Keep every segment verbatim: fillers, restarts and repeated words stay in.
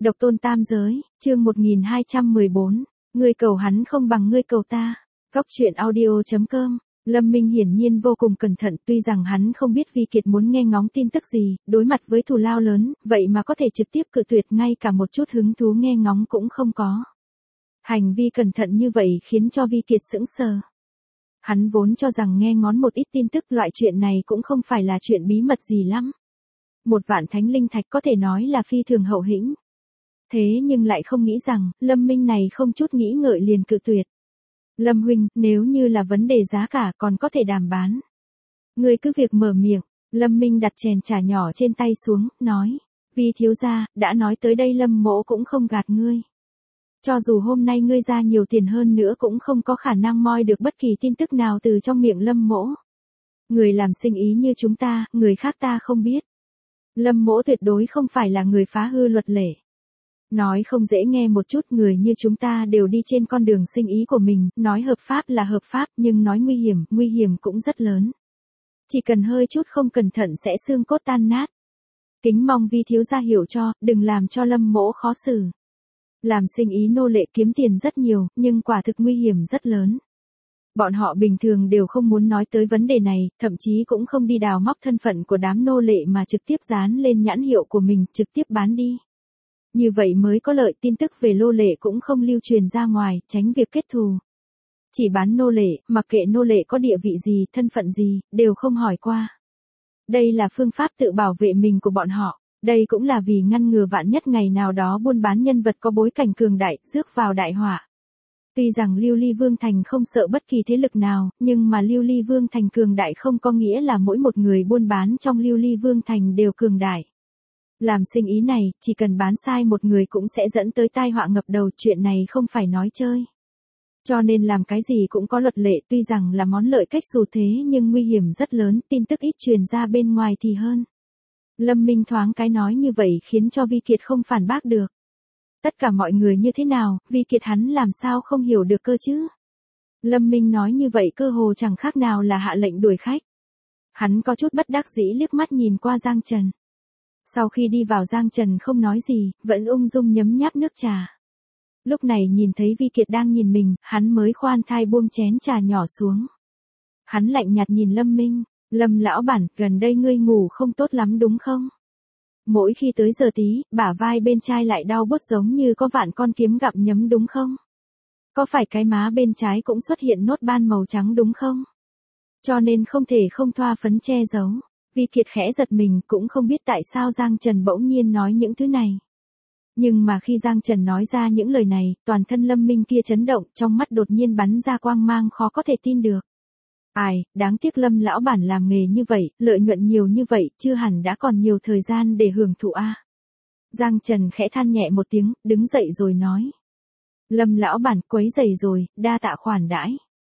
Độc tôn tam giới, chương một nghìn hai trăm mười bốn, ngươi cầu hắn không bằng ngươi cầu ta. Góc truyện audio chấm com. Lâm Minh hiển nhiên vô cùng cẩn thận, tuy rằng hắn không biết Vi Kiệt muốn nghe ngóng tin tức gì, đối mặt với thù lao lớn, vậy mà có thể trực tiếp cự tuyệt, ngay cả một chút hứng thú nghe ngóng cũng không có. Hành vi cẩn thận như vậy khiến cho Vi Kiệt sững sờ. Hắn vốn cho rằng nghe ngóng một ít tin tức loại chuyện này cũng không phải là chuyện bí mật gì lắm. Một vạn thánh linh thạch có thể nói là phi thường hậu hĩnh. Thế nhưng lại không nghĩ rằng, Lâm Minh này không chút nghĩ ngợi liền cự tuyệt. Lâm huynh, nếu như là vấn đề giá cả còn có thể đàm bán. Ngươi cứ việc mở miệng. Lâm Minh đặt chén trà nhỏ trên tay xuống, nói. Vi thiếu gia, đã nói tới đây Lâm mỗ cũng không gạt ngươi. Cho dù hôm nay ngươi ra nhiều tiền hơn nữa cũng không có khả năng moi được bất kỳ tin tức nào từ trong miệng Lâm mỗ. Người làm sinh ý như chúng ta, người khác ta không biết. Lâm mỗ tuyệt đối không phải là người phá hư luật lệ. Nói không dễ nghe một chút, người như chúng ta đều đi trên con đường sinh ý của mình, nói hợp pháp là hợp pháp, nhưng nói nguy hiểm, nguy hiểm cũng rất lớn. Chỉ cần hơi chút không cẩn thận sẽ xương cốt tan nát. Kính mong Vi thiếu gia hiểu cho, đừng làm cho Lâm mỗ khó xử. Làm sinh ý nô lệ kiếm tiền rất nhiều, nhưng quả thực nguy hiểm rất lớn. Bọn họ bình thường đều không muốn nói tới vấn đề này, thậm chí cũng không đi đào móc thân phận của đám nô lệ mà trực tiếp dán lên nhãn hiệu của mình, trực tiếp bán đi. Như vậy mới có lợi, tin tức về nô lệ cũng không lưu truyền ra ngoài, tránh việc kết thù. Chỉ bán nô lệ, mặc kệ nô lệ có địa vị gì, thân phận gì, đều không hỏi qua. Đây là phương pháp tự bảo vệ mình của bọn họ. Đây cũng là vì ngăn ngừa vạn nhất ngày nào đó buôn bán nhân vật có bối cảnh cường đại, rước vào đại họa. Tuy rằng Lưu Ly Vương Thành không sợ bất kỳ thế lực nào, nhưng mà Lưu Ly Vương Thành cường đại không có nghĩa là mỗi một người buôn bán trong Lưu Ly Vương Thành đều cường đại. Làm sinh ý này, chỉ cần bán sai một người cũng sẽ dẫn tới tai họa ngập đầu, chuyện này không phải nói chơi. Cho nên làm cái gì cũng có luật lệ, tuy rằng là món lợi cách dù thế nhưng nguy hiểm rất lớn, tin tức ít truyền ra bên ngoài thì hơn. Lâm Minh thoáng cái nói như vậy khiến cho Vi Kiệt không phản bác được. Tất cả mọi người như thế nào, Vi Kiệt hắn làm sao không hiểu được cơ chứ? Lâm Minh nói như vậy cơ hồ chẳng khác nào là hạ lệnh đuổi khách. Hắn có chút bất đắc dĩ liếc mắt nhìn qua Giang Trần. Sau khi đi vào Giang Trần không nói gì, vẫn ung dung nhấm nháp nước trà. Lúc này nhìn thấy Vi Kiệt đang nhìn mình, hắn mới khoan thai buông chén trà nhỏ xuống. Hắn lạnh nhạt nhìn Lâm Minh. Lâm lão bản, gần đây ngươi ngủ không tốt lắm đúng không? Mỗi khi tới giờ tí, bả vai bên trái lại đau bốt giống như có vạn con kiếm gặm nhấm đúng không? Có phải cái má bên trái cũng xuất hiện nốt ban màu trắng đúng không? Cho nên không thể không thoa phấn che giấu. Vi Kiệt khẽ giật mình, cũng không biết tại sao Giang Trần bỗng nhiên nói những thứ này. Nhưng mà khi Giang Trần nói ra những lời này, toàn thân Lâm Minh kia chấn động, trong mắt đột nhiên bắn ra quang mang khó có thể tin được. Ai, đáng tiếc Lâm lão bản làm nghề như vậy, lợi nhuận nhiều như vậy, chưa hẳn đã còn nhiều thời gian để hưởng thụ a. Giang Trần khẽ than nhẹ một tiếng, đứng dậy rồi nói. Lâm lão bản quấy rầy rồi, đa tạ khoản đãi.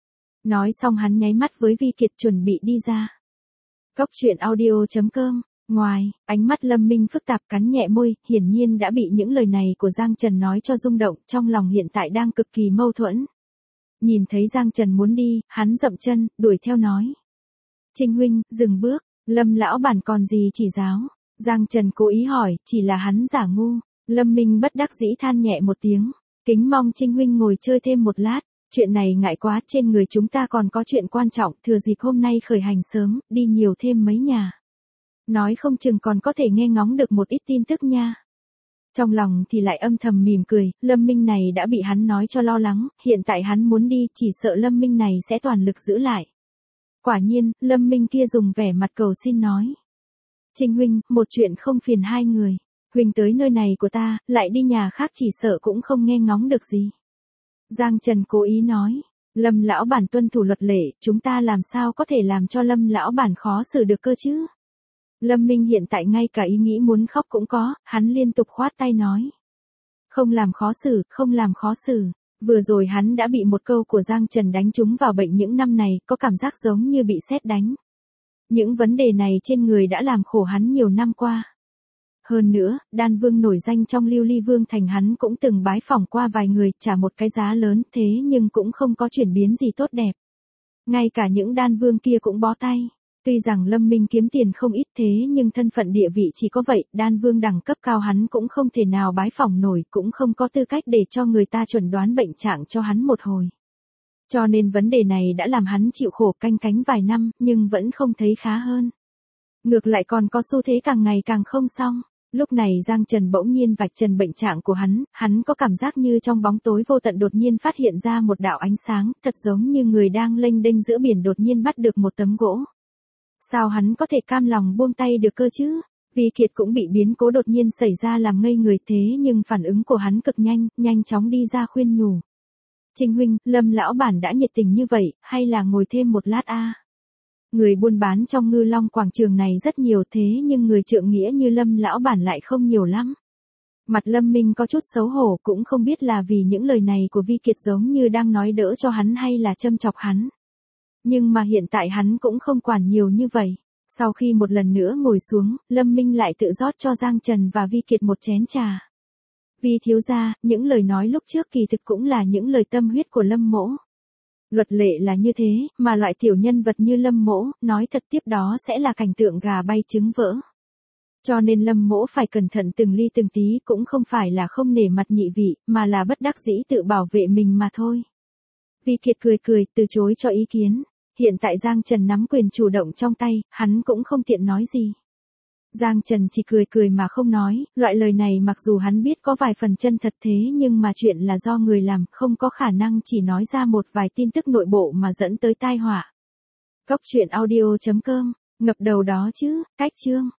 Nói xong hắn nháy mắt với Vi Kiệt chuẩn bị đi ra. Góc truyện audio chấm com. Ngoài, ánh mắt Lâm Minh phức tạp cắn nhẹ môi, hiển nhiên đã bị những lời này của Giang Trần nói cho rung động, trong lòng hiện tại đang cực kỳ mâu thuẫn. Nhìn thấy Giang Trần muốn đi, hắn dậm chân, đuổi theo nói. Trinh huynh, dừng bước, Lâm lão bản còn gì chỉ giáo. Giang Trần cố ý hỏi, chỉ là hắn giả ngu. Lâm Minh bất đắc dĩ than nhẹ một tiếng. Kính mong Trinh huynh ngồi chơi thêm một lát. Chuyện này ngại quá, trên người chúng ta còn có chuyện quan trọng, thừa dịp hôm nay khởi hành sớm, đi nhiều thêm mấy nhà. Nói không chừng còn có thể nghe ngóng được một ít tin tức nha. Trong lòng thì lại âm thầm mỉm cười, Lâm Minh này đã bị hắn nói cho lo lắng, hiện tại hắn muốn đi, chỉ sợ Lâm Minh này sẽ toàn lực giữ lại. Quả nhiên, Lâm Minh kia dùng vẻ mặt cầu xin nói. Trinh huynh, một chuyện không phiền hai người. Huynh tới nơi này của ta, lại đi nhà khác chỉ sợ cũng không nghe ngóng được gì. Giang Trần cố ý nói. Lâm lão bản tuân thủ luật lệ, chúng ta làm sao có thể làm cho Lâm lão bản khó xử được cơ chứ? Lâm Minh hiện tại ngay cả ý nghĩ muốn khóc cũng có, hắn liên tục khoát tay nói. Không làm khó xử, không làm khó xử. Vừa rồi hắn đã bị một câu của Giang Trần đánh trúng vào bệnh những năm này, có cảm giác giống như bị sét đánh. Những vấn đề này trên người đã làm khổ hắn nhiều năm qua. Hơn nữa, Đan Vương nổi danh trong Lưu Ly Vương Thành hắn cũng từng bái phỏng qua vài người, trả một cái giá lớn, thế nhưng cũng không có chuyển biến gì tốt đẹp. Ngay cả những Đan Vương kia cũng bó tay. Tuy rằng Lâm Minh kiếm tiền không ít thế nhưng thân phận địa vị chỉ có vậy, đan vương đẳng cấp cao hắn cũng không thể nào bái phỏng nổi, cũng không có tư cách để cho người ta chuẩn đoán bệnh trạng cho hắn một hồi. Cho nên vấn đề này đã làm hắn chịu khổ canh cánh vài năm, nhưng vẫn không thấy khá hơn. Ngược lại còn có xu thế càng ngày càng không xong. Lúc này Giang Trần bỗng nhiên vạch trần bệnh trạng của hắn, hắn có cảm giác như trong bóng tối vô tận đột nhiên phát hiện ra một đạo ánh sáng, thật giống như người đang lênh đênh giữa biển đột nhiên bắt được một tấm gỗ. Sao hắn có thể cam lòng buông tay được cơ chứ? Vi Kiệt cũng bị biến cố đột nhiên xảy ra làm ngây người thế nhưng phản ứng của hắn cực nhanh, nhanh chóng đi ra khuyên nhủ. Trinh huynh, Lâm lão bản đã nhiệt tình như vậy, hay là ngồi thêm một lát a? Người buôn bán trong Ngư Long quảng trường này rất nhiều thế nhưng người trượng nghĩa như Lâm lão bản lại không nhiều lắm. Mặt Lâm Minh có chút xấu hổ, cũng không biết là vì những lời này của Vi Kiệt giống như đang nói đỡ cho hắn hay là châm chọc hắn. Nhưng mà hiện tại hắn cũng không quản nhiều như vậy. Sau khi một lần nữa ngồi xuống, Lâm Minh lại tự rót cho Giang Trần và Vi Kiệt một chén trà. Vi thiếu gia, những lời nói lúc trước kỳ thực cũng là những lời tâm huyết của Lâm mỗ. Luật lệ là như thế, mà loại tiểu nhân vật như Lâm mỗ, nói thật tiếp đó sẽ là cảnh tượng gà bay trứng vỡ. Cho nên Lâm mỗ phải cẩn thận từng ly từng tí, cũng không phải là không nể mặt nhị vị, mà là bất đắc dĩ tự bảo vệ mình mà thôi. Vi Kiệt cười cười, từ chối cho ý kiến. Hiện tại Giang Trần nắm quyền chủ động trong tay, hắn cũng không tiện nói gì. Giang Trần chỉ cười cười mà không nói, loại lời này mặc dù hắn biết có vài phần chân thật thế nhưng mà chuyện là do người làm, không có khả năng chỉ nói ra một vài tin tức nội bộ mà dẫn tới tai họa. Cốc truyện audio chấm com, ngập đầu đó chứ, cách chương.